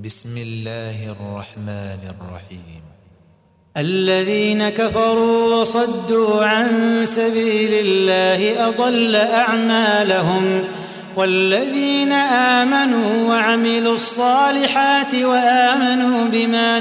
بسم الله الرحمن الرحيم. الذين كفروا وصدوا عن سبيل الله أضل أعمالهم، والذين آمنوا وعملوا الصالحات وآمنوا بما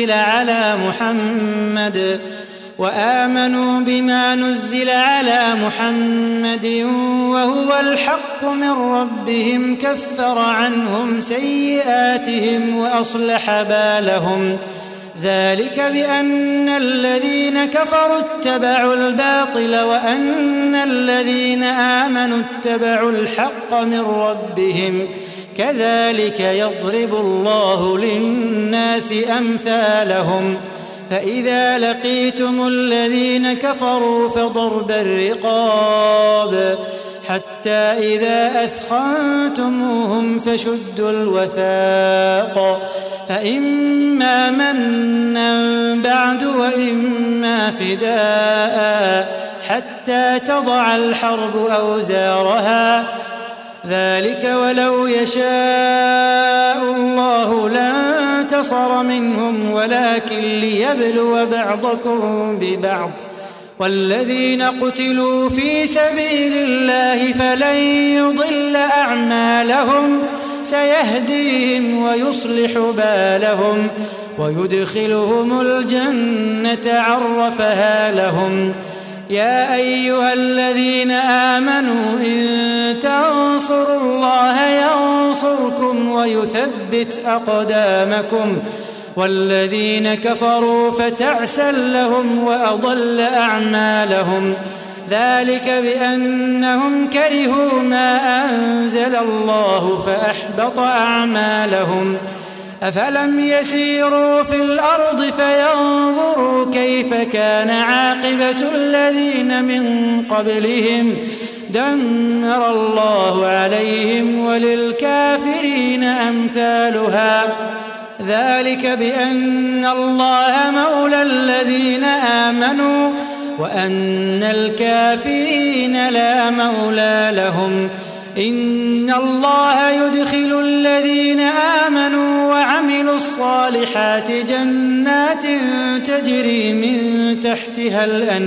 نزل على محمد وهو الحق من ربهم كفر عنهم سيئاتهم وأصلح بالهم. ذلك بأن الذين كفروا اتبعوا الباطل وأن الذين آمنوا اتبعوا الحق من ربهم، كذلك يضرب الله للناس أمثالهم. فإذا لقيتم الذين كفروا فضرب الرقاب حتى إذا أثخنتموهم فشدوا الوثاق، فإما منا بعد وإما فداء حتى تضع الحرب أوزارها. ذلك ولو يشاء الله لانتصر منهم ولكن ليبلو بعضكم ببعض. والذين قتلوا في سبيل الله فلن يضل أعمالهم، سيهديهم ويصلح بالهم ويدخلهم الجنة عرفها لهم. يا أيها الذين آمنوا إن تنصروا الله ينصركم ويثبت أقدامكم. والذين كفروا فتعسا لهم وأضل أعمالهم. ذلك بأنهم كرهوا ما أنزل الله فأحبط أعمالهم. أفلم يسيروا في الأرض فينظروا كيف كان عاقبة الذين من قبلهم، دمر الله عليهم وللكافرين أمثالها. ذلك بأن الله مولى الذين آمنوا وأن الكافرين لا مولى لهم. إن الله يدخل الذين آمنوا وعملوا الصالحات جنات تجري من تحتها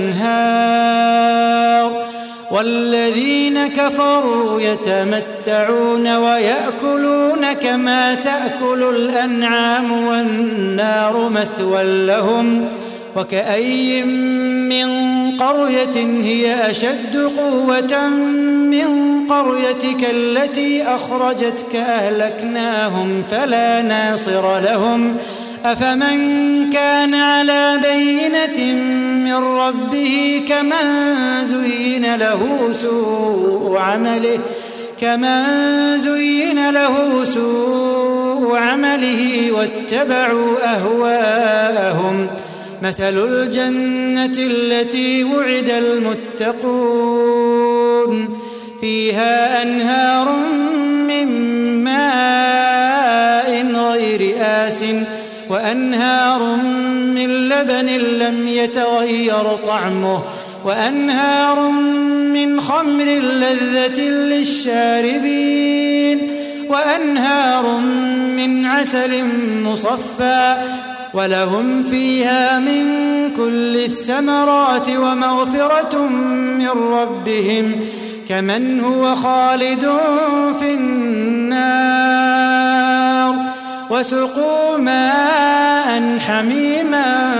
الأنهار، والذين كفروا يتمتعون ويأكلون كما تأكل الأنعام والنار مثوى لهم. وكأي من قرية هي أشد قوة من قريتك التي أخرجتك أهلكناهم فلا ناصر لهم. أفمن كان على بينة من ربه كمن زين له سوء عمله واتبعوا أهواءهم. مثل الجنة التي وعد المتقون فيها أنهار من ماء غير آسن وأنهار من لبن لم يتغير طعمه وأنهار من خمر لذة للشاربين وأنهار من عسل مصفى ولهم فيها من كل الثمرات ومغفرة من ربهم كمن هو خالد في النار. وسقوا ماء حميما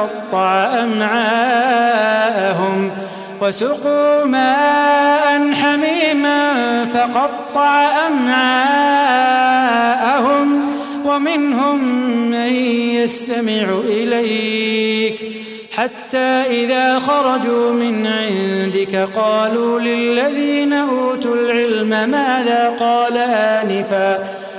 فقطع أمعاءهم ومنهم من يستمع إليك حتى إذا خرجوا من عندك قالوا للذين أوتوا العلم ماذا قال آنفا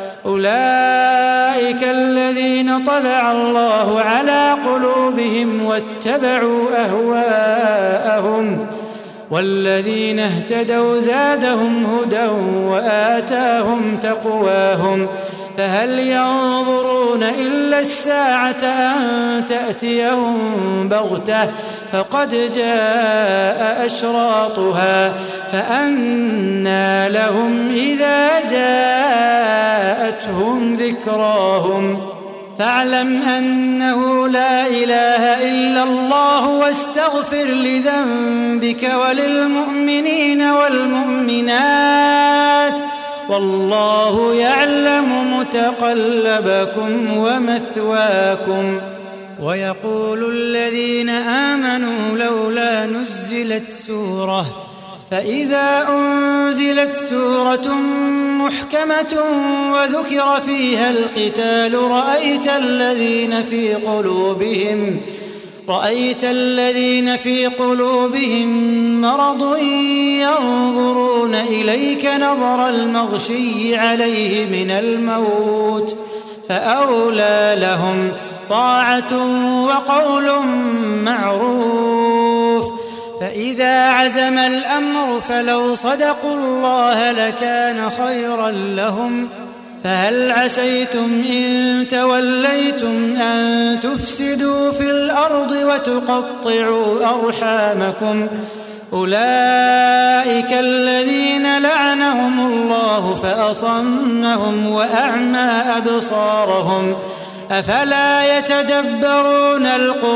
أولئك الذين طبع الله على قلوبهم واتبعوا أهواءهم. والذين اهتدوا زادهم هدى وآتاهم تقواهم. فهل ينظرون إلا الساعة أن تأتيهم بغتة فقد جاء أشراطها فأنى لهم إذا جاءتهم ذكراهم فاعلم أنه لا إله إلا الله واستغفر لذنبك وللمؤمنين والمؤمنات والله يعلم متقلبكم ومثواكم. ويقول الذين آمنوا لولا نزلت سورة فإذا أنزلت سورة محكمة وذكر فيها القتال رأيت الذين في قلوبهم مرض ينظرون إليك نظر المغشي عليه من الموت فأولى لهم طاعة وقول معروف. فإذا عزم الأمر فلو صدقوا الله لكان خيرا لهم. فهل عسيتم إن توليتم أن تفسدوا في الأرض وتقطعوا أرحامكم أولئك الذين لعنهم الله فأصمهم وأعمى أبصارهم أفلا يتدبرون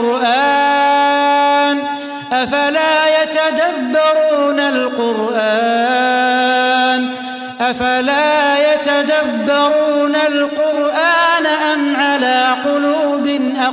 القرآن أم على قلوب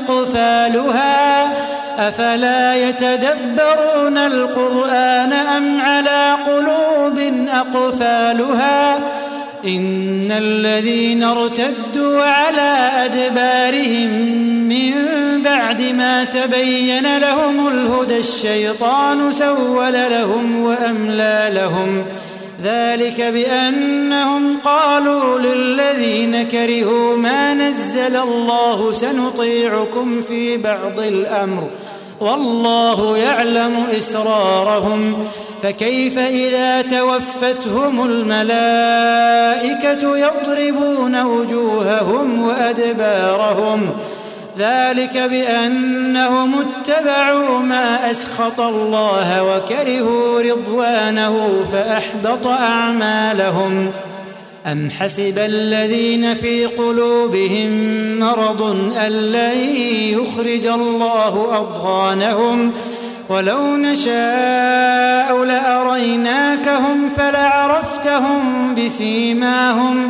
أقفالها إن الذين ارتدوا على أدبارهم من بعد ما تبين لهم الهدى الشيطان سول لهم وأملى لهم ذلك بأنهم قالوا للذين كرهوا ما نزل الله سنطيعكم في بعض الأمر والله يعلم إسرارهم فكيف إذا توفتهم الملائكة يضربون وجوههم وأدبارهم ذلك بأنهم اتبعوا ما أسخط الله وكرهوا رضوانه فأحبط أعمالهم. أم حسب الذين في قلوبهم مرض أن لن يخرج الله أضغانهم ولو نشاء لأريناكهم فلعرفتهم بسيماهم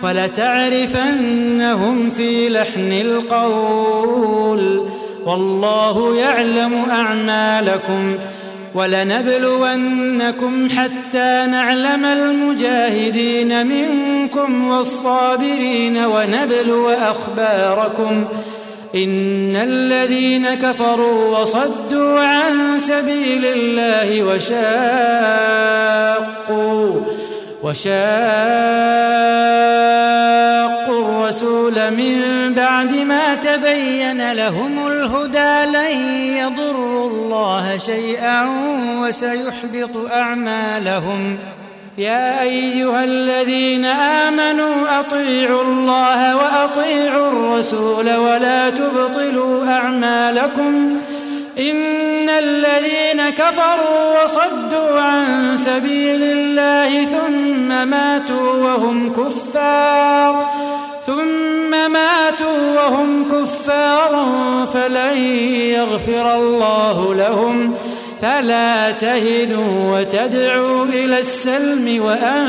ولتعرفنهم في لحن القول والله يعلم أعمالكم. ولنبلونكم حتى نعلم المجاهدين منكم والصابرين ونبلو أخباركم إن الذين كفروا وصدوا عن سبيل الله وشاقوا الرسول من بعد ما تبين لهم الهدى لن يضروا الله شيئا وسيحبط أعمالهم. يا أيها الذين آمنوا أطيعوا الله وأطيعوا الرسول ولا تبطلوا أعمالكم إن الذين كفروا وصدوا عن سبيل الله ثم ماتوا وهم كفار فلن يغفر الله لهم. فلا تهنوا وتدعوا إلى السلم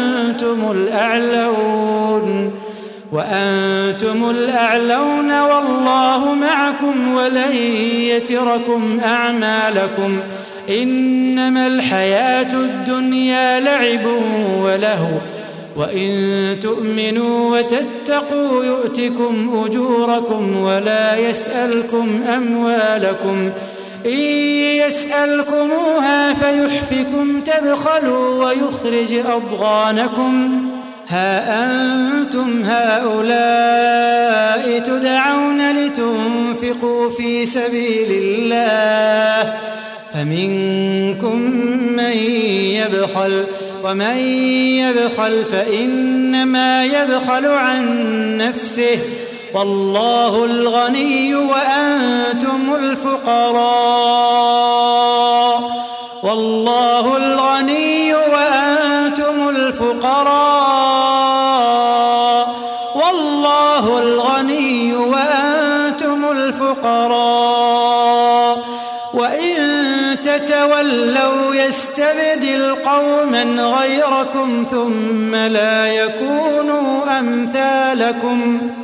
وأنتم الأعلون والله معكم ولن يتركم أعمالكم إنما الحياة الدنيا لعب ولهو وإن تؤمنوا وتتقوا يؤتكم أجوركم ولا يسألكم أموالكم إن يسألكموها فيحفكم تبخلوا ويخرج أضغانكم. ها أنتم هؤلاء تدعون لتنفقوا في سبيل الله فمنكم من يبخل ومن يبخل فإنما يبخل عن نفسه والله الغني وأنتم الفقراء والله الغني وأنتم الفقراء والله الغني وأنتم الفقراء وإن تتولوا يستبدل قوما غيركم ثم لا يكونوا أمثالكم